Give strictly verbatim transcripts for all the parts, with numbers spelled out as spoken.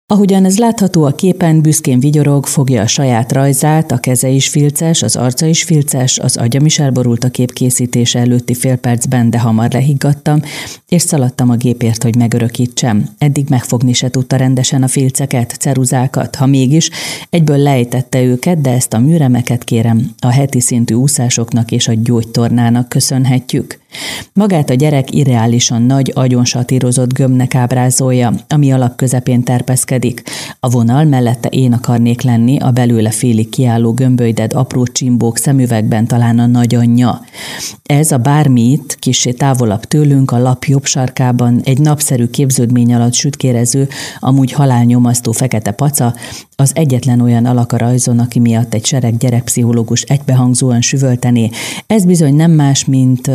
Ahogyan ez látható a képen, büszkén vigyorog, fogja a saját rajzát, a keze is filces, az arca is filces, az agyam is elborult a kép készítése előtti fél percben, de hamar lehiggadtam, és szaladtam a gépért, hogy megörökítsem. Eddig megfogni se tudta rendesen a filceket, ceruzákat, ha mégis, egyből lejtette őket, de ezt a műremeket kérem, a heti szintű úszásoknak és a gyógytornának köszönhetjük. Magát a gyerek irreálisan nagy, agyon satírozott gömbnek ábrázolja, ami alap közepén terpeszkedik. A vonal mellette én akarnék lenni, a belőle félig kiálló gömbölyded apró csimbók szemüvegben talán a nagyanyja. Ez a bármit kissé távolabb tőlünk a lap jobb sarkában egy napszerű képződmény alatt sütkérező, amúgy halálnyomasztó fekete paca, az egyetlen olyan alak a rajzon, aki miatt egy sereg gyerekpszichológus egybehangzóan süvöltené. Ez bizony nem más, mint...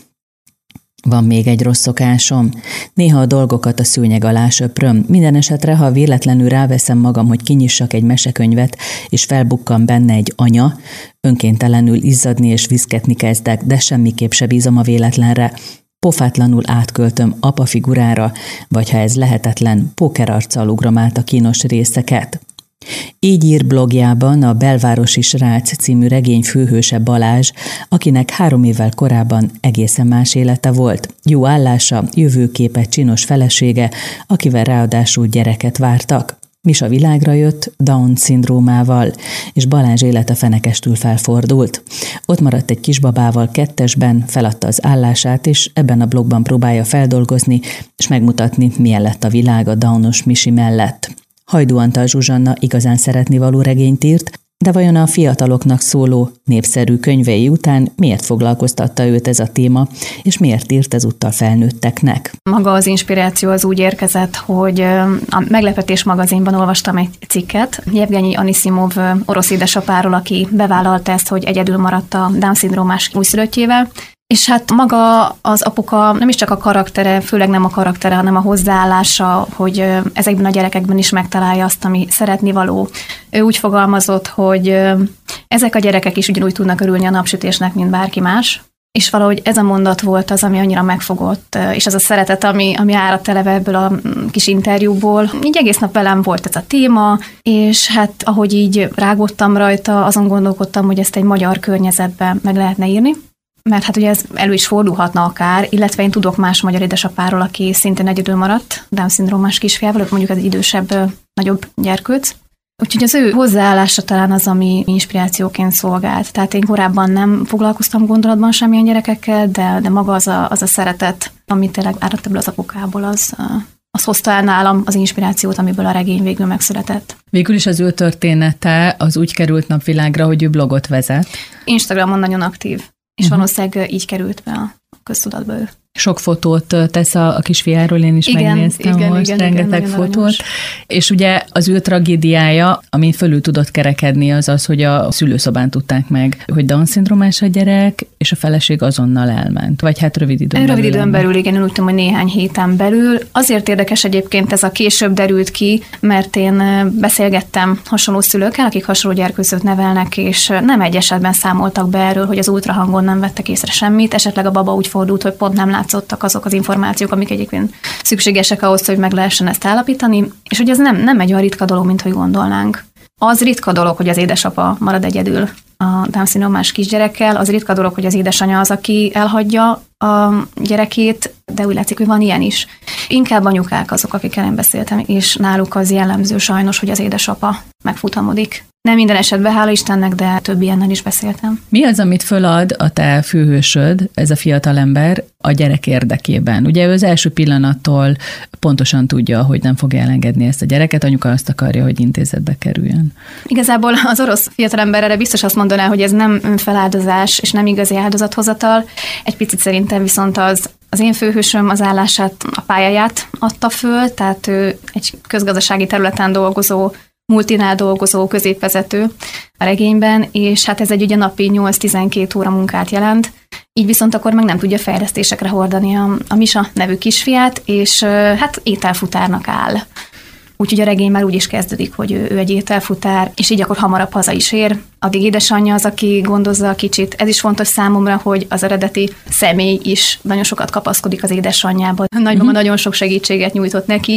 Van még egy rossz szokásom. Néha a dolgokat a szőnyeg alá söpröm. Minden esetre, ha véletlenül ráveszem magam, hogy kinyissak egy mesekönyvet, és felbukkan benne egy anya, önkéntelenül izzadni és viszketni kezdek, de semmiképp se bízom a véletlenre. Pofátlanul átköltöm apa figurára, vagy ha ez lehetetlen, pókerarccal ugrom át a kínos részeket. Így ír blogjában a Belvárosi srác című regény főhőse Balázs, akinek három évvel korábban egészen más élete volt. Jó állása, jövőképe, csinos felesége, akivel ráadásul gyereket vártak. Misa világra jött Down-szindrómával, és Balázs élete fenekestül felfordult. Ott maradt egy kisbabával kettesben, feladta az állását, és ebben a blogban próbálja feldolgozni, és megmutatni, milyen lett a világ a Downos Misi mellett. Hajdú Antal Zsuzsanna igazán szeretnivaló regényt írt, de vajon a fiataloknak szóló népszerű könyvei után miért foglalkoztatta őt ez a téma, és miért írt ezúttal felnőtteknek? Maga az inspiráció az úgy érkezett, hogy a Meglepetés magazinban olvastam egy cikket Jevgenyi Aniszimov orosz édesapáról, aki bevállalta ezt, hogy egyedül maradt a Down-szindrómás újszülöttjével. És hát maga az apuka nem is csak a karaktere, főleg nem a karaktere, hanem a hozzáállása, hogy ezekben a gyerekekben is megtalálja azt, ami szeretnivaló. Ő úgy fogalmazott, hogy ezek a gyerekek is ugyanúgy tudnak örülni a napsütésnek, mint bárki más. És valahogy ez a mondat volt az, ami annyira megfogott, és az a szeretet, ami, ami áradt eleve ebből a kis interjúból. Így egész nap velem volt ez a téma, és hát ahogy így rágódtam rajta, azon gondolkodtam, hogy ezt egy magyar környezetben meg lehetne írni. Mert hát ugye ez elő is fordulhatna akár, illetve én tudok más magyar édesapáról, aki szintén egyedül maradt, Down-szindrómás kisfiával, mondjuk az idősebb, nagyobb gyerkőc. Úgyhogy az ő hozzáállása talán az, ami inspirációként szolgált. Tehát én korábban nem foglalkoztam gondolatban semmilyen gyerekekkel, de, de maga az a, az a szeretet, amit tényleg áradt ebből az apukából, az, az hozta el nálam az inspirációt, amiből a regény végül megszületett. Végül is az ő története az úgy került napvilágra, hogy ő blogot vezet. Instagramon nagyon aktív. És uh-huh. valószínűleg így került be a köztudatba ő. Sok fotót tesz a, a kisfiáról, én is igen, megnéztem igen, most, igen, rengeteg igen, fotót. aranyos. És ugye az ő tragédiája, amin fölül tudott kerekedni, az az, hogy a szülőszobán tudták meg, hogy Down-szindrómás a gyerek, és a feleség azonnal elment. Vagy hát rövid időn belül. Rövid időn belül, igen, én úgy tudom, hogy néhány héten belül. Azért érdekes egyébként ez a később derült ki, mert én beszélgettem hasonló szülőkkel, akik hasonló gyerkőcöt nevelnek, és nem egy esetben számoltak be erről, hogy az ultrahangon nem vettek észre semmit, esetleg a baba úgy fordult, hogy pont nem látszottak azok az információk, amik egyébként szükségesek ahhoz, hogy meg lehessen ezt állapítani, és hogy ez nem, nem egy olyan ritka dolog, mint hogy gondolnánk. Az ritka dolog, hogy az édesapa marad egyedül a Down-szindrómás kisgyerekkel, az ritka dolog, hogy az édesanyja az, aki elhagyja a gyerekét, de úgy látszik, hogy van ilyen is. Inkább anyukák azok, akikkel én beszéltem, és náluk az jellemző sajnos, hogy az édesapa megfutamodik. Nem minden esetben, hála Istennek, de több ilyennel is beszéltem. Mi az, amit fölad a te főhősöd, ez a fiatalember, a gyerek érdekében? Ugye ő az első pillanattól pontosan tudja, hogy nem fogja elengedni ezt a gyereket, anyuka azt akarja, hogy intézetbe kerüljön. Igazából az orosz fiatalember erre biztos azt mondaná, hogy ez nem önfeláldozás, és nem igazi áldozathozatal. Egy picit szerintem viszont az Az én főhősöm az állását, a pályáját adta föl, tehát ő egy közgazdasági területen dolgozó, multinál dolgozó középvezető a regényben, és hát ez egy ugye napi nyolc-tizenkét óra munkát jelent, így viszont akkor meg nem tudja fejlesztésekre hordani a, a Misa nevű kisfiát, és hát ételfutárnak áll. Úgyhogy a regény már úgy is kezdődik, hogy ő, ő egy ételfutár, és így akkor hamarabb haza is ér. Addig édesanyja az, aki gondozza a kicsit. Ez is fontos számomra, hogy az eredeti személy is nagyon sokat kapaszkodik az édesanyjába. Nagymama mm-hmm. nagyon sok segítséget nyújtott neki is,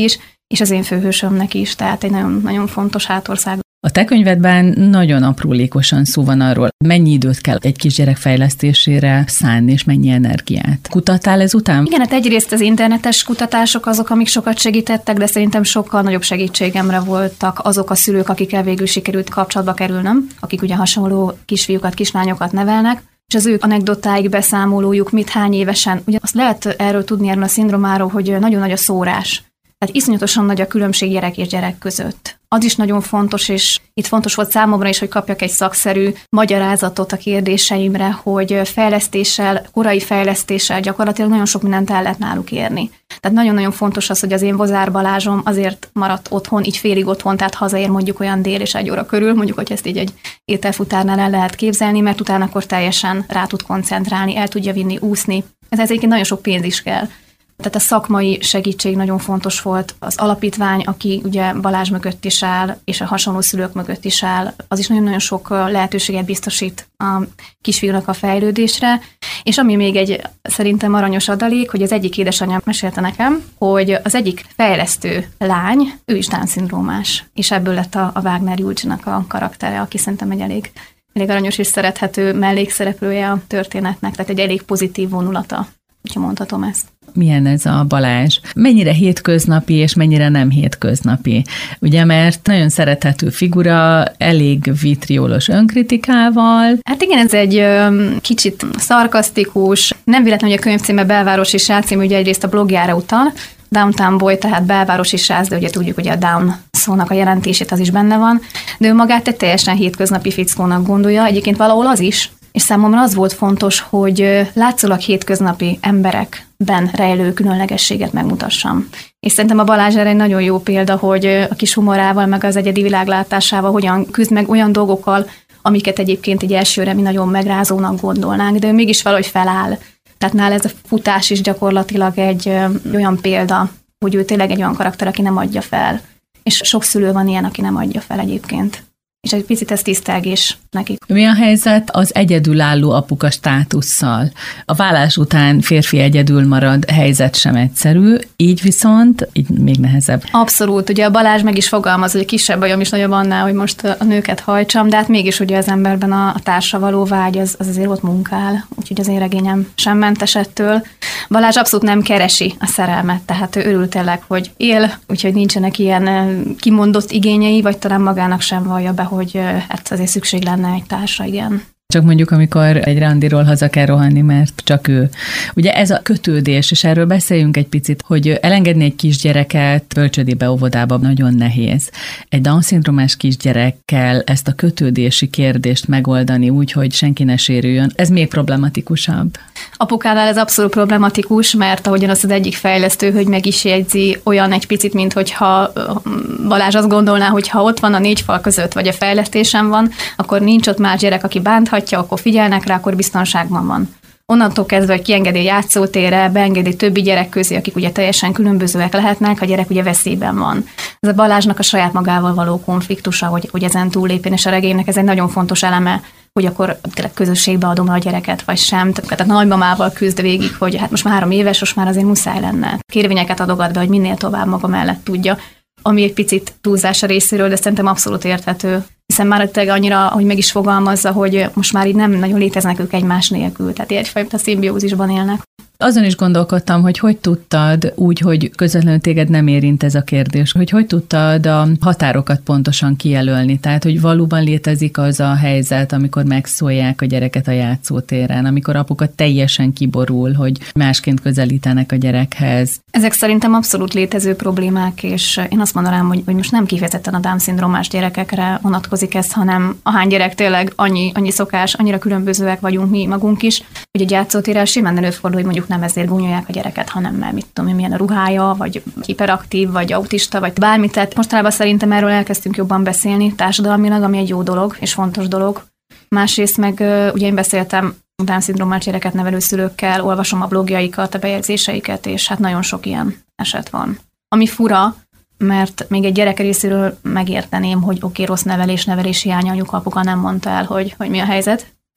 és az én főhősömnek is, tehát egy nagyon, nagyon fontos hátország. A te könyvedben nagyon aprólékosan szó van arról, mennyi időt kell egy kisgyerek fejlesztésére szánni, és mennyi energiát. Kutattál ezután? Igen, hát egyrészt az internetes kutatások azok, amik sokat segítettek, de szerintem sokkal nagyobb segítségemre voltak azok a szülők, akikkel végül sikerült kapcsolatba kerülnöm, akik ugye hasonló kisfiúkat, kislányokat nevelnek, és az ő anekdotáik, beszámolójuk, mit hány évesen. Ugye azt lehet erről tudni, erről a szindrómáról, hogy nagyon nagy a szórás. Tehát iszonyatosan nagy a különbség gyerek és gyerek között. Az is nagyon fontos, és itt fontos volt számomra is, hogy kapjak egy szakszerű magyarázatot a kérdéseimre, hogy fejlesztéssel, korai fejlesztéssel gyakorlatilag nagyon sok mindent el lehet náluk érni. Tehát nagyon-nagyon fontos az, hogy az én Bozár Balázsom azért maradt otthon, így félig otthon, tehát hazaér mondjuk olyan dél és egy óra körül, mondjuk, hogy ezt így egy ételfutárnál el lehet képzelni, mert utána akkor teljesen rá tud koncentrálni, el tudja vinni, úszni. Ez egyébként nagyon sok pénz is kell. Tehát a szakmai segítség nagyon fontos volt. Az alapítvány, aki ugye Balázs mögött is áll, és a hasonló szülők mögött is áll, az is nagyon-nagyon sok lehetőséget biztosít a kisfiúnak a fejlődésre. És ami még egy szerintem aranyos adalék, hogy az egyik édesanyja mesélte nekem, hogy az egyik fejlesztő lány, ő is Down-szindrómás, és ebből lett a, a Wagner Julcsinak a karaktere, aki szerintem egy elég, elég aranyos és szerethető mellékszereplője a történetnek, tehát egy elég pozitív vonulata, ha mondhatom ezt. Milyen ez a Balázs? Mennyire hétköznapi, és mennyire nem hétköznapi? Ugye, mert nagyon szerethető figura, elég vitriólos önkritikával. Hát igen, ez egy ö, kicsit szarkasztikus, nem véletlenül, hogy a könyv címe Belvárosi srác cím, ugye egyrészt a blogjára utal, Downtown Boy, tehát belvárosi srác, de ugye tudjuk, hogy a down szónak a jelentését az is benne van, de ő magát egy teljesen hétköznapi fickónak gondolja, egyébként valahol az is, és számomra az volt fontos, hogy látszólag hétköznapi emberekben rejlő különlegességet megmutassam. És szerintem a Balázs erre egy nagyon jó példa, hogy a kis humorával, meg az egyedi világlátásával hogyan küzd meg olyan dolgokkal, amiket egyébként egy elsőre mi nagyon megrázónak gondolnánk, de ő mégis valahogy feláll. Tehát nála ez a futás is gyakorlatilag egy olyan példa, hogy ő tényleg egy olyan karakter, aki nem adja fel. És sok szülő van ilyen, aki nem adja fel egyébként. És egy picit ez tisztelgés nekik. Mi a helyzet az egyedülálló apuka státusszal? A vállás után férfi egyedül marad, helyzet sem egyszerű, így viszont így még nehezebb. Abszolút, ugye a Balázs meg is fogalmaz, hogy kisebb bajom is nagyobb annál, hogy most a nőket hajtsam, de hát mégis ugye az emberben a, a társa való vágy, az, az azért ott munkál, úgyhogy az én regényem sem mentes ettől. Balázs abszolút nem keresi a szerelmet, tehát ő örül tényleg, hogy él, úgyhogy nincsenek ilyen kimondott igényei, vagy talán magának sem vallja be, hogy hát azért szükség lenne egy társa, igen. Csak mondjuk, amikor egy randiról haza kell rohanni, mert csak ő. Ugye ez a kötődés, és erről beszéljünk egy picit, hogy elengedni egy kisgyereket bölcsődébe, óvodába nagyon nehéz. Egy Down-szindrómás kisgyerekkel ezt a kötődési kérdést megoldani úgy, hogy senki ne sérüljön, ez még problematikusabb. Apukánál ez abszolút problematikus, mert ahogyan azt az egyik fejlesztő, hogy meg is jegyzi, olyan egy picit, mint hogyha Balázs azt gondolná, hogy ha ott van a négy fal között, vagy a fejlesztésen van, akkor nincs ott más gyerek, aki bánthatja, akkor figyelnek rá, akkor biztonságban van. Onnantól kezdve, hogy kiengedi játszótérre, beengedi többi gyerek közé, akik ugye teljesen különbözőek lehetnek, a gyerek ugye veszélyben van. Ez a Balázsnak a saját magával való konfliktusa, hogy, hogy ezen túllépjen, és a regénynek ez egy nagyon fontos eleme, hogy akkor közösségbe adom a gyereket, vagy sem. Tehát a nagymamával küzd végig, hogy hát most már három éves, most már azért muszáj lenne. Kérvényeket adogat be, hogy minél tovább maga mellett tudja, ami egy picit túlzás a részéről, de szerintem abszolút érthető. Hiszen már tényleg annyira, hogy meg is fogalmazza, hogy most már így nem nagyon léteznek ők egymás nélkül, tehát egyfajta szimbiózisban élnek. Azon is gondolkodtam, hogy hogy tudtad úgy, hogy közvetlenül téged nem érint ez a kérdés, hogy hogy tudtad a határokat pontosan kijelölni, tehát hogy valóban létezik az a helyzet, amikor megszólják a gyereket a játszótéren, amikor apuka teljesen kiborul, hogy másként közelítenek a gyerekhez. Ezek szerintem abszolút létező problémák, és én azt mondanám, hogy, hogy most nem kifejezetten a Down-szindrómás gyerekekre vonatkozik ez, hanem ahány gyerek tényleg annyi, annyi szokás, annyira különbözőek vagyunk mi magunk is, hogy egy játszótéren simán előfordul, hogy mondjuk nem ezért gúnyolják a gyereket, hanem mert mit tudom én, milyen a ruhája, vagy hiperaktív, vagy autista, vagy bármit. Tehát mostanában szerintem erről elkezdtünk jobban beszélni társadalmilag, ami egy jó dolog, és fontos dolog. Másrészt meg ugye én beszéltem Down-szindrómás gyereket nevelő szülőkkel, olvasom a blogjaikat, a bejegyzéseiket, és hát nagyon sok ilyen eset van. Ami fura, mert még egy gyerek részéről megérteném, hogy oké, okay, rossz nevelés, nevelés hiánya, anyuka, apuka nem mondta el, hogy, hogy mi a helyzet.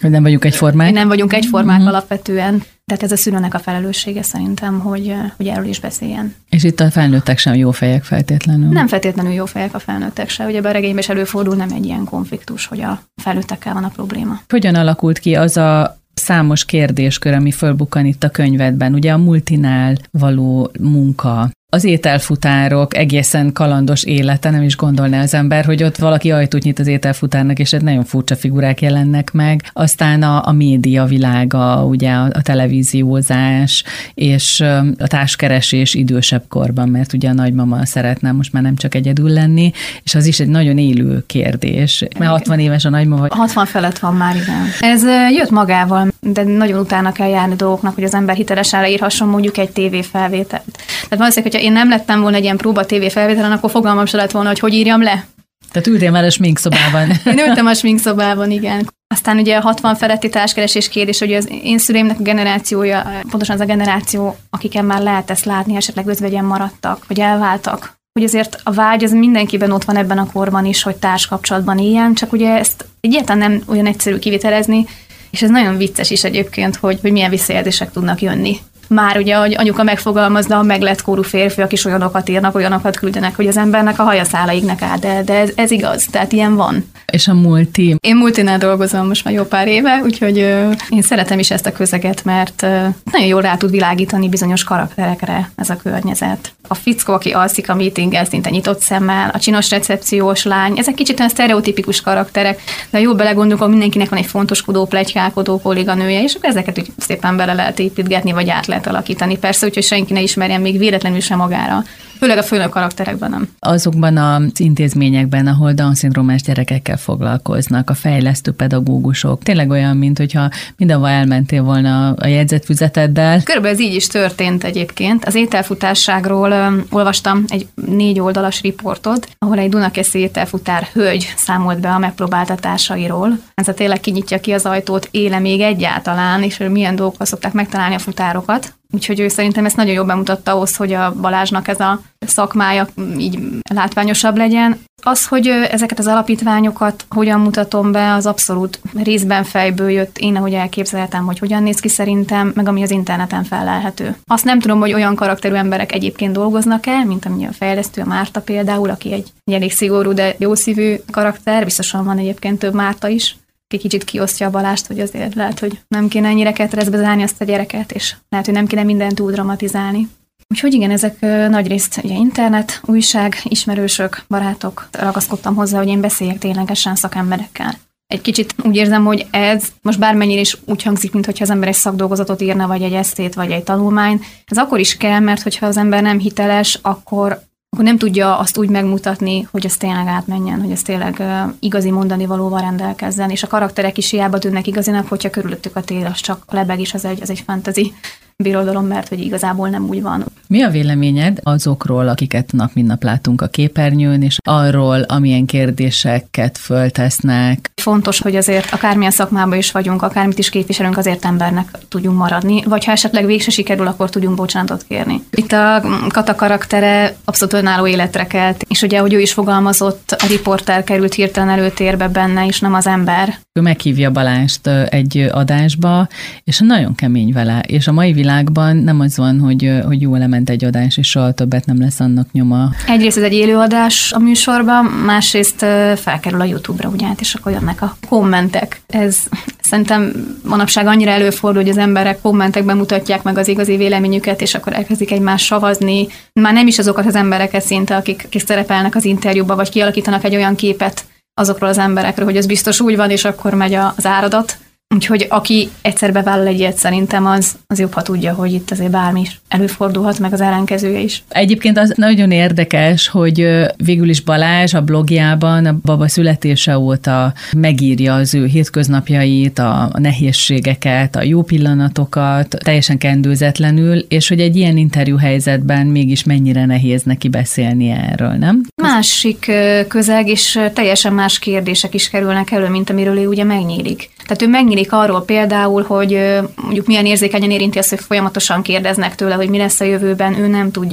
Hogy nem vagyunk egyformák. Nem vagyunk egyformák uh-huh. alapvetően. Tehát ez a szülőnek a felelőssége szerintem, hogy, hogy erről is beszéljen. És itt a felnőttek sem jó fejek feltétlenül. Nem feltétlenül jó fejek a felnőttek se. Ugye a regényben is előfordul, nem egy ilyen konfliktus, hogy a felnőttekkel van a probléma. Hogyan alakult ki az a számos kérdéskör, ami fölbukkan itt a könyvedben? Ugye a multinál való munka, az ételfutárok egészen kalandos élete, nem is gondolná az ember, hogy ott valaki ajtót nyit az ételfutárnak, és nagyon furcsa figurák jelennek meg. Aztán a, a média világa, ugye a, a televíziózás, és a társkeresés idősebb korban, mert ugye a nagymama szeretne most már nem csak egyedül lenni, és az is egy nagyon élő kérdés. Mert hatvan éves a nagymama. hatvan felett van már, igen. Ez jött magával, de nagyon utána kell járni dolgoknak, hogy az ember hitelesen leírhasson mondjuk egy tévéfelvételt. Tehát valószínűleg, hogyha én nem lettem volna egy ilyen próba tévéfelvételen, akkor fogalmam se lett volna, hogy hogy írjam le. Tehát ültél már a sminkszobában. Én ültem a sminkszobában, igen. Aztán ugye a hatvan feletti társkeresés kérdés, hogy az én szüleimnek a generációja, pontosan az a generáció, akiken már lehet ezt látni, esetleg özvegyen maradtak, vagy elváltak. Hogy azért a vágy az mindenkiben ott van ebben a korban is, hogy társkapcsolatban éljen, csak ugye ezt egyáltalán nem olyan egyszerű kivitelezni, és ez nagyon vicces is egyébként, hogy, hogy milyen visszajelzések tudnak jönni. Már ugye, hogy anyuka megfogalmazza, a meglett korú férfiak is olyanokat írnak, olyanokat küldenek, hogy az embernek a hajaszála égnek át, de, de ez, ez igaz, tehát ilyen van. És a multi? Én multinál dolgozom most már jó pár éve, úgyhogy ö, én szeretem is ezt a közeget, mert ö, nagyon jól rá tud világítani bizonyos karakterekre ez a környezet. A fickó, aki alszik a meetingen, szinte nyitott szemmel, a csinos recepciós lány, ezek kicsit olyan sztereotipikus karakterek, de jó belegondolunk, hogy mindenkinek van egy fontoskodó, pletykálkodó kolléganője, és ezeket úgy szépen bele lehet építgetni, vagy át lehet alakítani. Persze, úgyhogy senki ne ismerjen még véletlenül sem magára. Főleg a főnök karakterekben nem. Azokban az intézményekben, ahol Down-szindrómás gyerekekkel foglalkoznak, a fejlesztő pedagógusok, tényleg olyan, mint hogyha mindenhol elmentél volna a jegyzetfüzeteddel. Körülbelül ez így is történt egyébként. Az ételfutárságról um, olvastam egy négy oldalas riportot, ahol egy dunakeszi ételfutár hölgy számolt be a megpróbáltatásairól. Ez a tényleg kinyitja ki az ajtót, éle még egyáltalán, és milyen dolgokkal szokták megtalálni a futárokat. Úgyhogy ő szerintem ezt nagyon jól bemutatta ahhoz, hogy a Balázsnak ez a szakmája így látványosabb legyen. Az, hogy ezeket az alapítványokat hogyan mutatom be, az abszolút részben fejből jött. Én, ahogy elképzeltem, hogy hogyan néz ki szerintem, meg ami az interneten fellelhető. Azt nem tudom, hogy olyan karakterű emberek egyébként dolgoznak el, mint ami a fejlesztő, a Márta például, aki egy, egy elég szigorú, de jószívű karakter. Biztosan van egyébként több Márta is, ki kicsit kiosztja a Balást, hogy azért lehet, hogy nem kéne ennyire ketrezbe zárni azt a gyereket, és lehet, hogy nem kéne mindent túl dramatizálni. Úgyhogy igen, ezek nagyrészt ugye internet, újság, ismerősök, barátok, ragaszkodtam hozzá, hogy én beszéljek ténylegesen szakemberekkel. Egy kicsit úgy érzem, hogy ez most bármennyire is úgy hangzik, mintha az ember egy szakdolgozatot írna, vagy egy esztét, vagy egy tanulmányt. Ez akkor is kell, mert hogyha az ember nem hiteles, akkor akkor nem tudja azt úgy megmutatni, hogy ez tényleg átmenjen, hogy ez tényleg uh, igazi mondani valóval rendelkezzen, és a karakterek is hiába tűnnek igazinak, hogyha körülöttük a tér, az csak lebeg is, az egy, az egy fantasy birodalom, mert hogy igazából nem úgy van. Mi a véleményed azokról, akiket nap mint nap látunk a képernyőn, és arról, amilyen kérdéseket föltesznek? Fontos, hogy azért akármilyen szakmában is vagyunk, akármit is képviselünk, azért embernek tudjunk maradni, vagy ha esetleg végse sikerül, akkor tudjunk bocsánatot kérni. Itt a Kata karaktere abszolút önálló életre kelt, és ugye, hogy ő is fogalmazott, a riporter került hirtelen előtérbe benne, és nem az ember. Ő meghívja Balást egy adásba, és nagyon kemény vele, és a mai világban nem az van, hogy, hogy jól lement egy adás, és soha többet nem lesz annak nyoma. Egyrészt ez egy élőadás a műsorban, másrészt felkerül a YouTube-ra, ugye, és akkor jönnek a kommentek. Ez szerintem manapság annyira előfordul, hogy az emberek kommentekben mutatják meg az igazi véleményüket, és akkor elkezdik egymást savazni. Már nem is azokat az embereket szinte, akik, akik szerepelnek az interjúban, vagy kialakítanak egy olyan képet azokról az emberekről, hogy ez biztos úgy van, és akkor megy az áradat. Úgyhogy aki egyszer bevállal egy ilyet, szerintem az, az jobb, ha tudja, hogy itt azért bármi is előfordulhat, meg az ellenkezője is. Egyébként az nagyon érdekes, hogy végül is Balázs a blogjában a baba születése óta megírja az ő hétköznapjait, a nehézségeket, a jó pillanatokat, teljesen kendőzetlenül, és hogy egy ilyen interjú helyzetben mégis mennyire nehéz neki beszélni erről, nem? Másik közeg, és teljesen más kérdések is kerülnek elő, mint amiről ő ugye megnyílik. Tehát ő megnyílik arról például, hogy mondjuk milyen érzékenyen érinti azt, hogy folyamatosan kérdeznek tőle, hogy mi lesz a jövőben, ő nem tudja.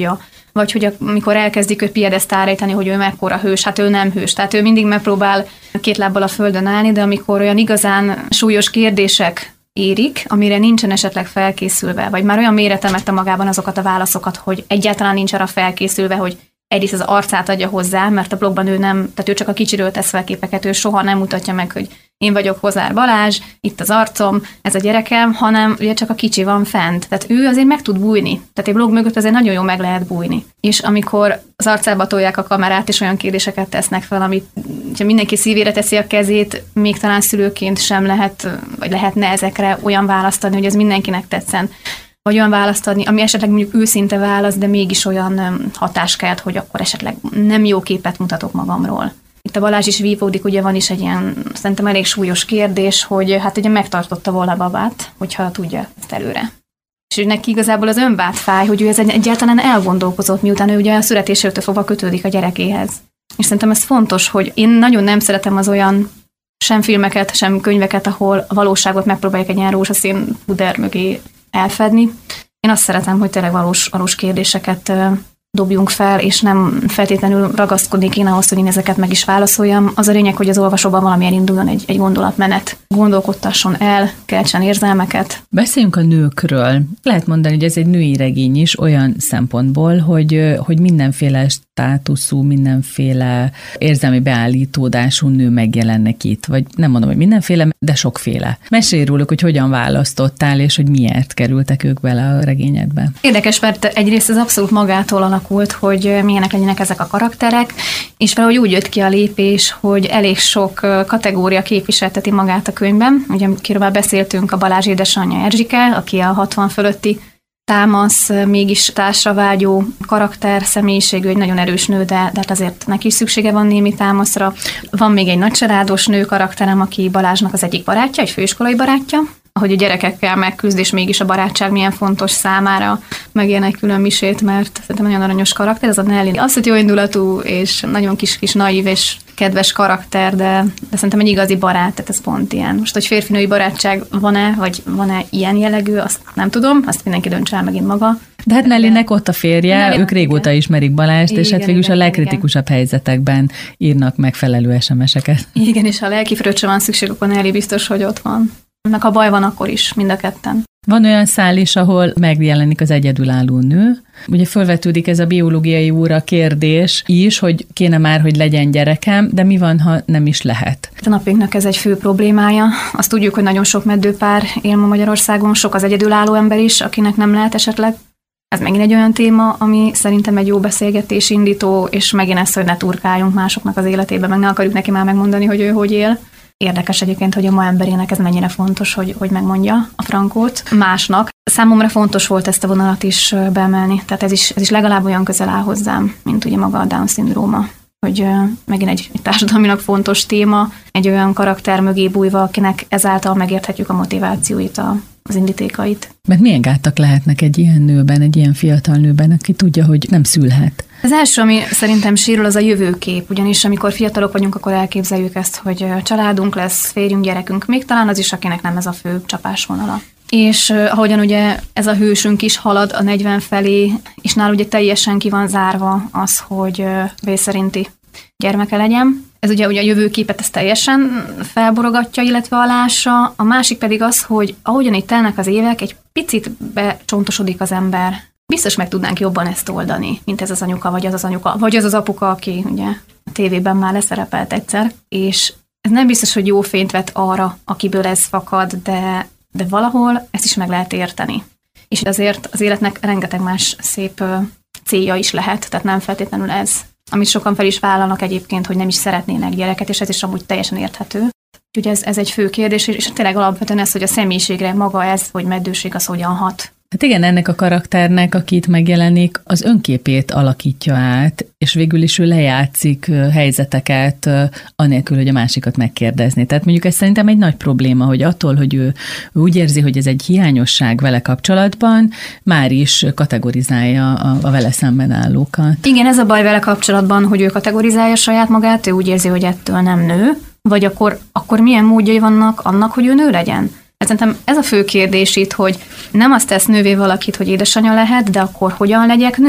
vagy hogy amikor elkezdik őt piedesztára állítani, hogy ő mekkora hős, hát ő nem hős. Tehát ő mindig megpróbál két lábbal a földön állni, de amikor olyan igazán súlyos kérdések érik, amire nincsen esetleg felkészülve, vagy már olyan mélyre temette magában azokat a válaszokat, hogy egyáltalán nincs arra felkészülve, hogy egyrészt az arcát adja hozzá, mert a blogban ő nem, tehát ő csak a kicsiről tesz fel képeket, ő soha nem mutatja meg, hogy én vagyok Hozár Balázs, itt az arcom, ez a gyerekem, hanem ugye csak a kicsi van fent. Tehát ő azért meg tud bújni. Tehát egy blog mögött azért nagyon jó meg lehet bújni. És amikor az arcába tolják a kamerát, és olyan kérdéseket tesznek fel, amit ha mindenki szívére teszi a kezét, még talán szülőként sem lehet, vagy lehetne ezekre olyan választ adni, hogy ez mindenkinek tetszen. Vagy olyan választ adni, ami esetleg mondjuk őszinte válasz, de mégis olyan hatáskelt, hogy akkor esetleg nem jó képet mutatok magamról. Itt a Balázs is vívódik, ugye van is egy ilyen, szerintem elég súlyos kérdés, hogy hát ugye megtartotta volna babát, hogyha tudja ezt előre. És hogy neki igazából az önvád fáj, hogy ő ez egyáltalán elgondolkozott, miután ő ugye a születésétől fogva kötődik a gyerekéhez. És szerintem ez fontos, hogy én nagyon nem szeretem az olyan sem filmeket, sem könyveket, ahol a valóságot megpróbálják egy ilyen rózsaszín puder mögé elfedni. Én azt szeretem, hogy tényleg valós, valós kérdéseket dobjunk fel, és nem feltétlenül ragaszkodnék én ahhoz, hogy én ezeket meg is válaszoljam. Az a lényeg, hogy az olvasóban valami elinduljon egy, egy gondolatmenet. Gondolkodtasson el, keltsen érzelmeket. Beszéljünk a nőkről. Lehet mondani, hogy ez egy női regény is olyan szempontból, hogy, hogy mindenféle státuszú, mindenféle érzelmi beállítódású nő megjelennek itt. Vagy nem mondom, hogy mindenféle, de sokféle. Mesélj róluk, hogy hogyan választottál, és hogy miért kerültek ők bele a regényedbe. Érdekes, mert egyrészt ez abszolút magától alakult, hogy milyenek legyenek ezek a karakterek, és valahogy úgy jött ki a lépés, hogy elég sok kategória képviselteti magát a könyvben. Ugye, kiről már beszéltünk, a Balázs édesanyja Erzsike, aki a hatvan fölötti támasz, mégis társra vágyó karakter, személyiségű, egy nagyon erős nő, de, de azért neki is szüksége van némi támaszra. Van még egy nagycsaládos nő karakterem, aki Balázsnak az egyik barátja, egy főiskolai barátja, hogy a gyerekekkel megküzd, és mégis a barátság milyen fontos számára, megjelent egy külön misét, mert szerintem nagyon aranyos karakter, ez a Nelly. Az, hogy jó indulatú, és nagyon kis-kis naív, és kedves karakter, de, de szerintem egy igazi barát, tehát ez pont ilyen. Most, hogy férfi-női barátság van-e, vagy van-e ilyen jellegű, azt nem tudom, azt mindenki döntse el megint maga. De hát Nellynek ott a férje, Nelly, ők régóta igen. ismerik Balást, igen, és hát végülis a legkritikusabb igen. helyzetekben írnak megfelelő es em eseket. Igen, és ha lelki fröccsre van szükség, akkor Nelly biztos, hogy ott van. Meg ha baj van, akkor is, mind a ketten. Van olyan szál is, ahol megjelenik az egyedülálló nő. Ugye fölvetődik ez a biológiai óra kérdés is, hogy kéne már, hogy legyen gyerekem, de mi van, ha nem is lehet? A napjainknak ez egy fő problémája. Azt tudjuk, hogy nagyon sok meddőpár él ma Magyarországon, sok az egyedülálló ember is, akinek nem lehet esetleg. Ez megint egy olyan téma, ami szerintem egy jó beszélgetés indító, és megint ez, hogy ne turkáljunk másoknak az életébe, meg ne akarjuk neki már megmondani, hogy ő hogy él. Érdekes egyébként, hogy a ma emberének ez mennyire fontos, hogy, hogy megmondja a frankót másnak. Számomra fontos volt ezt a vonalat is beemelni, tehát ez is, ez is legalább olyan közel áll hozzám, mint ugye maga a Down-szindróma, hogy megint egy, egy társadalmilag fontos téma, egy olyan karakter mögé bújva, akinek ezáltal megérthetjük a motivációit, a, az indítékait. Mert milyen gátak lehetnek egy ilyen nőben, egy ilyen fiatal nőben, aki tudja, hogy nem szülhet? Az első, ami szerintem sérül, az a jövőkép, ugyanis amikor fiatalok vagyunk, akkor elképzeljük ezt, hogy családunk lesz, férjünk, gyerekünk, még talán az is, akinek nem ez a fő csapásvonala. És ahogyan ugye ez a hősünk is halad a negyven felé, és nál ugye teljesen ki van zárva az, hogy vész szerinti gyermeke legyen. Ez ugye, ugye a jövőképet ezt teljesen felborogatja, illetve alássa. A másik pedig az, hogy ahogyan itt telnek az évek, egy picit becsontosodik az ember. Biztos meg tudnánk jobban ezt oldani, mint ez az anyuka, vagy az az anyuka, vagy az az apuka, aki ugye a tévében már leszerepelt egyszer. És ez nem biztos, hogy jó fényt vet arra, akiből ez fakad, de, de valahol ezt is meg lehet érteni. És azért az életnek rengeteg más szép célja is lehet, tehát nem feltétlenül ez, amit sokan fel is vállalnak egyébként, hogy nem is szeretnének gyereket, és ez is amúgy teljesen érthető. Úgyhogy ez, ez egy fő kérdés, és tényleg alapvetően ez, hogy a személyiségre maga ez, hogy meddőség az hogyan hat. Hát igen, ennek a karakternek, aki itt megjelenik, az önképét alakítja át, és végül is ő lejátszik helyzeteket, anélkül, hogy a másikat megkérdezni. Tehát mondjuk ez szerintem egy nagy probléma, hogy attól, hogy ő, ő úgy érzi, hogy ez egy hiányosság vele kapcsolatban, már is kategorizálja a, a vele szemben állókat. Igen, ez a baj vele kapcsolatban, hogy ő kategorizálja saját magát, ő úgy érzi, hogy ettől nem nő, vagy akkor, akkor milyen módjai vannak annak, hogy ő nő legyen? Szerintem ez a fő kérdés itt, hogy nem azt tesz nővé valakit, hogy édesanyja lehet, de akkor hogyan legyek nő?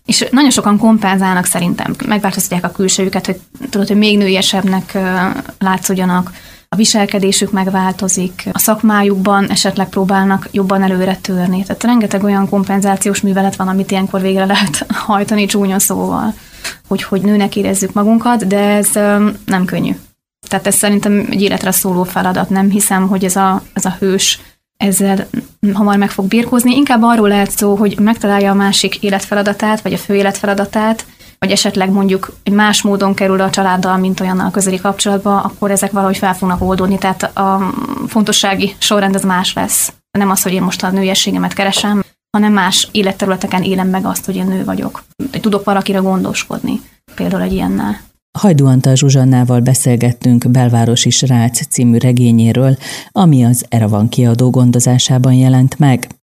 És nagyon sokan kompenzálnak szerintem, megváltoztatják a külsejüket, hogy tudod, hogy még nőiesebbnek látszódjanak, a viselkedésük megváltozik, a szakmájukban esetleg próbálnak jobban előre törni. Tehát rengeteg olyan kompenzációs művelet van, amit ilyenkor végre lehet hajtani csúnya szóval, hogy, hogy nőnek érezzük magunkat, de ez nem könnyű. Tehát ez szerintem egy életre szóló feladat. Nem hiszem, hogy ez a, ez a hős ezzel hamar meg fog birkózni. Inkább arról lehet szó, hogy megtalálja a másik életfeladatát, vagy a fő életfeladatát, vagy esetleg mondjuk egy más módon kerül a családdal, mint olyannal közeli kapcsolatba, akkor ezek valahogy fel fognak oldódni. Tehát a fontossági sorrend az más lesz. Nem az, hogy én most a nőiességemet keresem, hanem más életterületeken élem meg azt, hogy én nő vagyok. Tudok valakire gondoskodni, például egy ilyennel. Hajdú Antal Zsuzsannával beszélgettünk Belvárosi srác című regényéről, ami az Eravan kiadó gondozásában jelent meg.